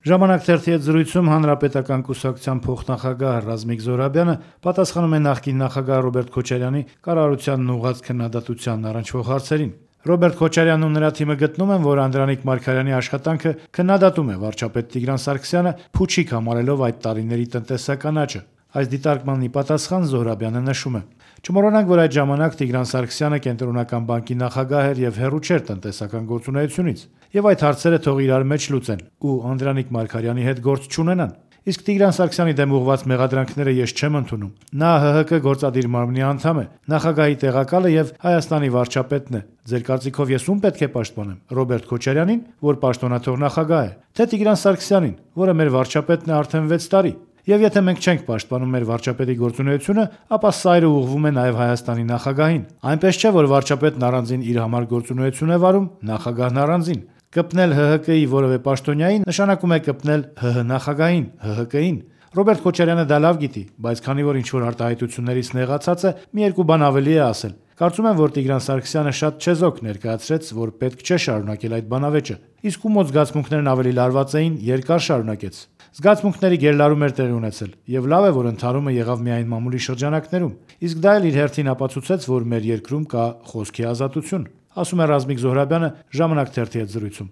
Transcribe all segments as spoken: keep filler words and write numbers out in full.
Ժամանակ թերթի հետ զրույցում Հանրապետական կուսակցության փոխնախագահ Ռազմիկ Զոհրաբյանը պատասխանում է նախկին նախագահ Ռոբերտ Քոչարյանի կառավարությանն ուղղված քննադատությանն առնչվող հարցերին։ Ռոբերտ Քոչարյանն ու նրա թիմը գտնում են, որ Անդրանիկ Մարգարյանի աշխատանքը քննադատում է վարչապետ Տիգրան Սարգսյանը, փուչիկ համարելով այդ տարիների տնտեսական աճը։ Այս դիտարկմանն ի պատասխան Զոհրաբյանը նշում է. «Չմոռանանք, որ այդ ժամանակ Տիգրան Սարգսյանը կենտրոնական բանկի նախագահ էր եւ հեռու չէր տնտեսական գործունեությունից, եւ այդ հարցերը թող իրար մեջ լուծեն ու Անդրանիկ Մարգարյանի հետ գործ չունենան։ Իսկ Տիգրան Սարգսյանի դեմ ուղղված մեղադրանքները ես չեմ ընդունում։ Նա ՀՀԿ գործադիր մարմնի անդամ է, նախագահի տեղակալը եւ Հայաստանի վարչապետն է։ Ձեր կարծիքով ես ում պետք է պաշտպանեմ, Ռոբերտ Քոչարյանին, որ պաշտոնաթող նախագահ է, թե Տիգրան Սարգսյանին, որը մեր վարչապետն է արդեն վեց տարի։ Եվ եթե մենք չենք պաշտպանում մեր վարչապետի գործունեությունը, ապա սայրը ուղղվում է նաև Հայաստանի նախագահին։ Այնպես չէ, որ վարչապետն առանձին իր համար գործունեություն է վարում, նախագահն առանձին։ Կպնել ՀՀԿ-ի որևէ պաշտոնյային նշանակում է կպնել ՀՀ նախագահին, ՀՀԿ-ին։ Ռոբերտ Քոչարյանը դա լավ գիտի, բայց քանի որ ինչ-որ արտահայտություններից նեղացած է, մի երկու բան ավելի է ասել։ Կարծում եմ, որ Տիգրան Սարգսյանը շատ չեզոք ներկայացրեց, որ պետք չէ շարունակել այդ բանավեճը։ Իսկ ում մոտ զգացմունքներն ավելի լարված էին, երկար շարունակեց։ Զգացմունքների գերլարում էր տեղի ունեցել, եւ լավ է, որ ընդհարումը եղավ միայն մամուլի շրջանակներում։ Իսկ դա էլ իր հերթին ապացուցեց, որ մեր երկրում կա խոսքի ազատություն, ասում է Ռազմիկ Զոհրաբյանը Ժամանակ թերթի հետ զրույցում։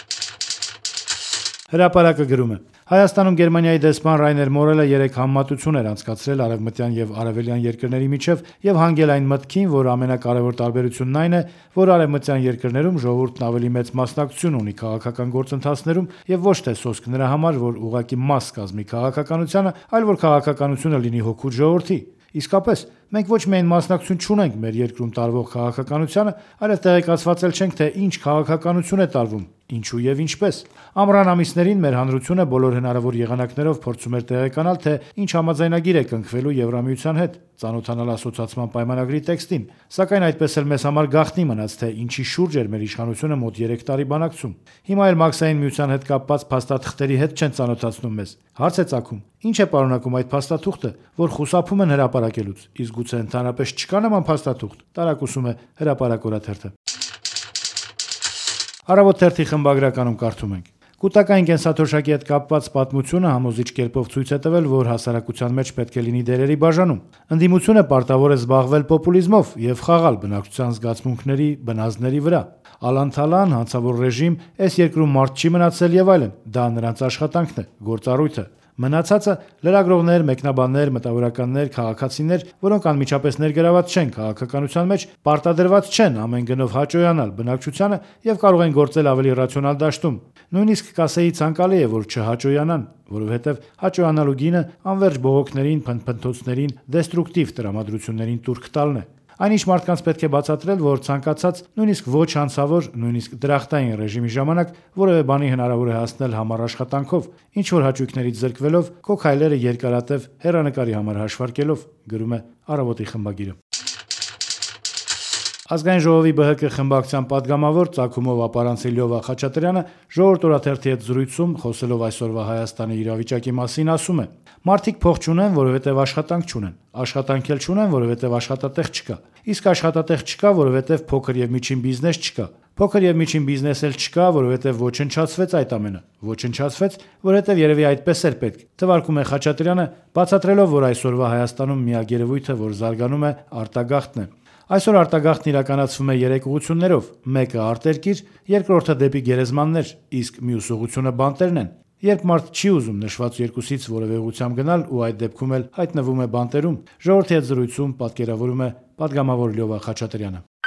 Հրապարակը գրում է. Հայաստանում Գերմանիայի դեսպան Ռայներ Մորելը երեք համեմատություն էր անցկացրել արևմտյան եւ արևելյան երկրների միջև եւ հանգել այն մտքին, որ ամենակարևոր տարբերությունն այն է, որ արևմտյան երկրներում ժողովուրդն ավելի մեծ մասնակցություն ունի քաղաքական գործընթացներում եւ ոչ թե սոսկ նրա համար, որ ուղղակի մաս կազմի քաղաքականությանը, այլ որ քաղաքականությունը լինի հոգուտ ժողովրդի։ Իսկապես, մենք ոչ միայն մասնակցություն չունենք մեր երկրում տարվող քաղաքականությանը, այլև տեղեկացված էլ չենք, թե ինչ քաղաքականություն է տարվում, ինչու եւ ինչպես։ Ամռան ամիսներին մեր հանրությունը բոլոր հնարավոր եղանակներով փորձում էր տեղեկանալ, թե ինչ համաձայնագիր է կնքվելու Եվրամիության հետ, ծանոթանալ ասոցիացիան պայմանագրի տեքստին, սակայն այդպես էլ մեզ համար գաղտնի մնաց, թե ինչի շուրջ էր մեր իշխանությունը մոտ երեք տարի բանակցում։ Հիմա էլ Մաքսային միության հետ կապված փաստաթղթերի հետ չեն ծանոթացնում մեզ։ Հարց է ծագում. ինչ է պարունակում այդ փաստաթուղթը, որ խուսափում են հրապարակելուց, իսկ գուցե ընդհանրապես չկա նման փաստաթուղթ, տարակուսում է Հրապարակ օրաթերթը։ Առավոտ թերթի խմբագրականում կարդում ենք. Կൂട്ടակային կենսաթոշակի հետ կապված պատմությունը համոզիչ կերպով ցույց է տվել, որ հասարակության մեջ պետք է լինի դերերի բաժանում։ Ընդդիմությունը պարտավոր է զբաղվել պոպուլիզմով եւ խաղալ բնակչության զգացմունքների, բնազդների վրա։ Ալանթալան, հանցավոր ռեժիմ, այս երկրում մարդ չի մնացել եւ այլն։ Դա նրանց աշխատանքն է, գործառույթը։ Մնացածը լրագրողներ, մեկնաբաններ, մտավորականներ, քաղաքացիներ, որոնք անմիջապես ներգրաված չեն քաղաքականության մեջ, պարտադրված չեն ամեն գնով հաճոյանալ բնակչությանը եւ կարող են գործել ավելի ռացիոնալ դաշտում։ Նույնիսկ կասեի ցանկալի է, որ չհաճոյանան, որովհետեւ հաճոյանալու գինը անվերջ բողոքներին, փնփնթոցներին, դեստրուկտիվ տրամադրություններին տուրք տալն է։ Այնինչ մարդկանց պետք է բացատրել, որ ցանկացած, նույնիսկ ոչ հանցավոր, նույնիսկ դրախտային ռեժիմի ժամանակ որևէ բանի հնարավոր է հասնել համառ աշխատանքով, ինչ որ հաճույքներից զրկվելով, քո քայլերը երկարատև հեռանկարի համար հաշվարկելով, գրում է Առավոտի խմբագիրը։ Ազգային ժողովի ԲՀԿ խմբակցության падգամավոր Ծագումով ապարանցի Լյովա Խաչատրյանը Ժողովուրդ օրաթերթի հետ զրույցում, խոսելով այսօրվա Հայաստանի իրավիճակի մասին, ասում է. Մարդիկ փող չունեն, որովհետև աշխատանք չունեն, աշխատանք էլ չունեն, որովհետև աշխատատեղ չկա, իսկ աշխատատեղ չկա, որովհետև փոքր եւ միջին բիզնես չկա, փոքր եւ միջին բիզնես էլ չկա, որովհետև ոչնչացվեց այդ ամենը, ոչնչացվեց, որովհետև երևի այդպես էր պետք, թվարկում է Խաչատրյանը, բացատրելով, որ այսօրվա Հայաստանում միակ երևույթը, որ զարգանում է, արտագաղթն է։ Այսօր արտագաղթն իրականացվում է երեք ուղղություններով. մեկը արտերկիր, երկրորդը դեպի գերեզմաններ, իսկ մյուս ուղղությունը բանտերն են։ Երբ մարդ չի ուզում նշված երկուսից որևէ ուղղությամբ գնալ ու այդ դեպքում էլ հայտնվում է բանտերում, ժողովրդի հետ զրույցում պատկերավորում է падգամավոր Լյովա Խաչատրյանը։